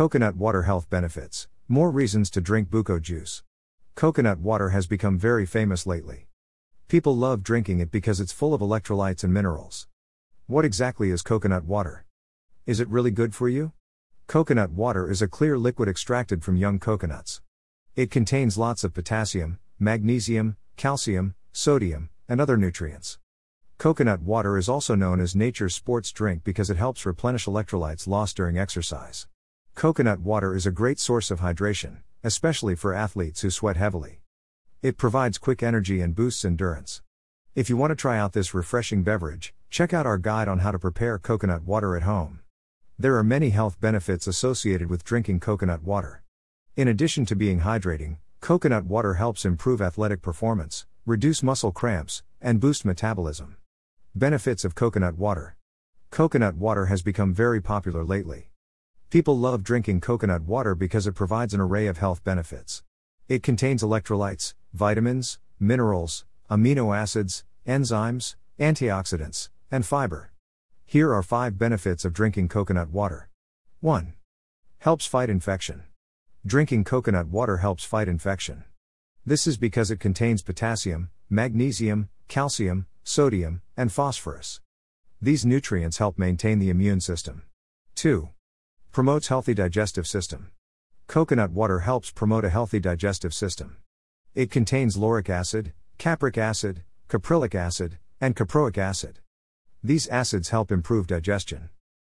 Coconut water health benefits. More reasons to drink buko juice. Coconut water has become very famous lately. People love drinking it because it's full of electrolytes and minerals. What exactly is coconut water? Is it really good for you? Coconut water is a clear liquid extracted from young coconuts. It contains lots of potassium, magnesium, calcium, sodium, and other nutrients. Coconut water is also known as nature's sports drink because it helps replenish electrolytes lost during exercise. Coconut water is a great source of hydration, especially for athletes who sweat heavily. It provides quick energy and boosts endurance. If you want to try out this refreshing beverage, check out our guide on how to prepare coconut water at home. There are many health benefits associated with drinking coconut water. In addition to being hydrating, coconut water helps improve athletic performance, reduce muscle cramps, and boost metabolism. Benefits of coconut water. Coconut water has become very popular lately. People love drinking coconut water because it provides an array of health benefits. It contains electrolytes, vitamins, minerals, amino acids, enzymes, antioxidants, and fiber. Here are 5 benefits of drinking coconut water. 1. Helps fight infection. Drinking coconut water helps fight infection. This is because it contains potassium, magnesium, calcium, sodium, and phosphorus. These nutrients help maintain the immune system. 2. Promotes healthy digestive system. Coconut water helps promote a healthy digestive system. It contains lauric acid, capric acid, caprylic acid, and caproic acid. These acids help improve digestion.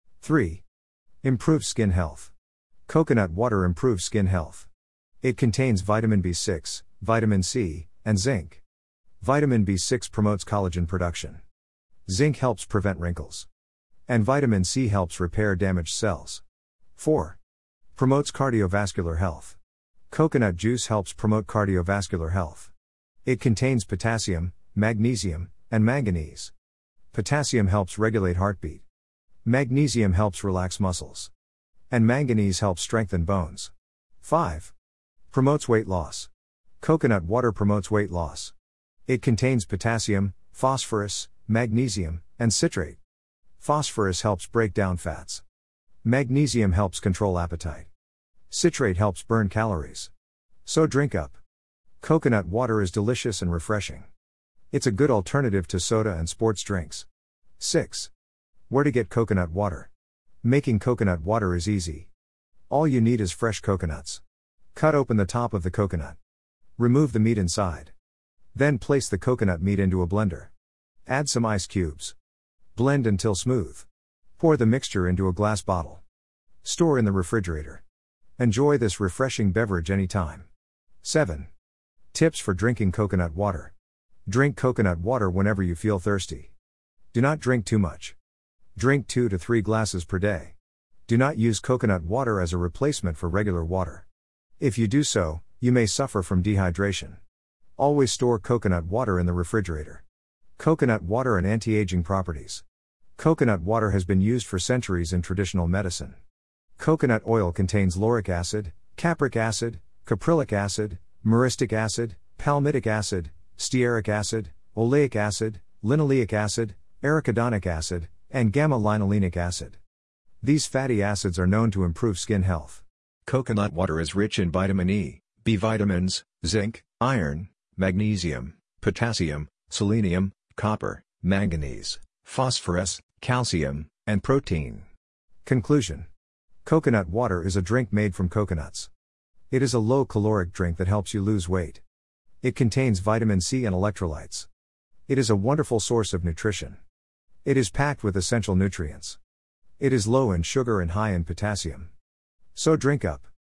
3. Improves skin health. Coconut water improves skin health. It contains vitamin B6, vitamin C, and zinc. Vitamin B6 promotes collagen production. Zinc helps prevent wrinkles. And vitamin C helps repair damaged cells. 4. Promotes cardiovascular health. Coconut juice helps promote cardiovascular health. It contains potassium, magnesium, and manganese. Potassium helps regulate heartbeat. Magnesium helps relax muscles. And manganese helps strengthen bones. 5. Promotes weight loss. Coconut water promotes weight loss. It contains potassium, phosphorus, magnesium, and citrate. Phosphorus helps break down fats. Magnesium helps control appetite. Citrate helps burn calories. So drink up. Coconut water is delicious and refreshing. It's a good alternative to soda and sports drinks. 6. Where to get coconut water? Making coconut water is easy. All you need is fresh coconuts. Cut open the top of the coconut. Remove the meat inside. Then place the coconut meat into a blender. Add some ice cubes. Blend until smooth. Pour the mixture into a glass bottle. Store in the refrigerator. Enjoy this refreshing beverage anytime. 7. Tips for drinking coconut water. Drink coconut water whenever you feel thirsty. Do not drink too much. Drink 2 to 3 glasses per day. Do not use coconut water as a replacement for regular water. If you do so, you may suffer from dehydration. Always store coconut water in the refrigerator. Coconut water and anti-aging properties. Coconut water has been used for centuries in traditional medicine. Coconut oil contains lauric acid, capric acid, caprylic acid, myristic acid, palmitic acid, stearic acid, oleic acid, linoleic acid, arachidonic acid, and gamma-linolenic acid. These fatty acids are known to improve skin health. Coconut water is rich in vitamin E, B vitamins, zinc, iron, magnesium, potassium, selenium, copper, manganese, phosphorus, calcium, and protein. Conclusion. Coconut water is a drink made from coconuts. It is a low-caloric drink that helps you lose weight. It contains vitamin C and electrolytes. It is a wonderful source of nutrition. It is packed with essential nutrients. It is low in sugar and high in potassium. So drink up.